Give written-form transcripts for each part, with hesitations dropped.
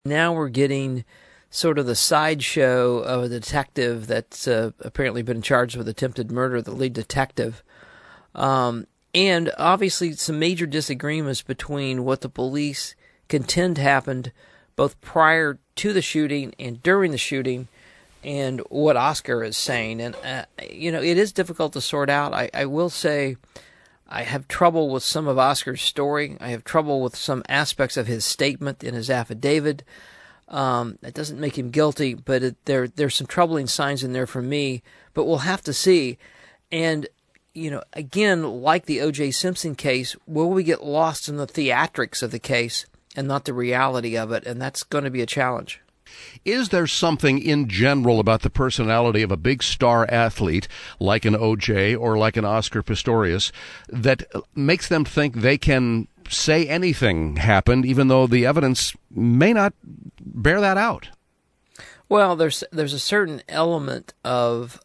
Now we're getting sort of the sideshow of a detective that's apparently been charged with attempted murder, the lead detective. And obviously some major disagreements between what the police contend happened both prior to the shooting and during the shooting and what Oscar is saying. And, it is difficult to sort out. I will say I have trouble with some of Oscar's story. I have trouble with some aspects of his statement in his affidavit. That doesn't make him guilty, but there's some troubling signs in there for me. But we'll have to see. And, again, like the O.J. Simpson case, will we get lost in the theatrics of the case and not the reality of it? And that's going to be a challenge. Is there something in general about the personality of a big star athlete like an O.J. or like an Oscar Pistorius that makes them think they can say anything happened, even though the evidence may not bear that out? Well, there's a certain element of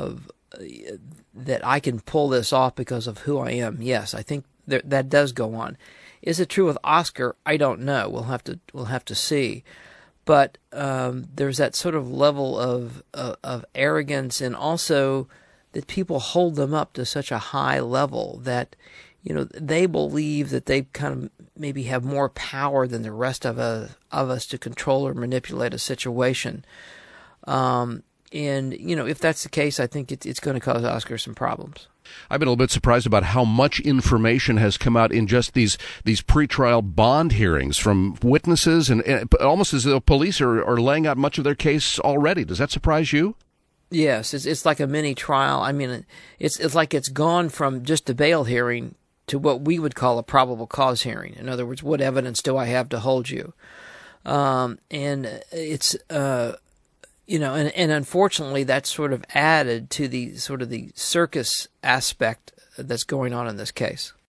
that I can pull this off because of who I am. Yes, I think that does go on. Is it true with Oscar? I don't know. We'll have to see. But there's that sort of level of arrogance, and also that people hold them up to such a high level that they believe that they kind of maybe have more power than the rest of us to control or manipulate a situation. And if that's the case, I think it's going to cause Oscar some problems. I've been a little bit surprised about how much information has come out in just these pretrial bond hearings from witnesses, and almost as though police are laying out much of their case already. Does that surprise you? Yes, it's like a mini trial. I mean, it's like it's gone from just a bail hearing to what we would call a probable cause hearing. In other words, what evidence do I have to hold you? And it's and unfortunately, that's sort of added to the circus aspect that's going on in this case.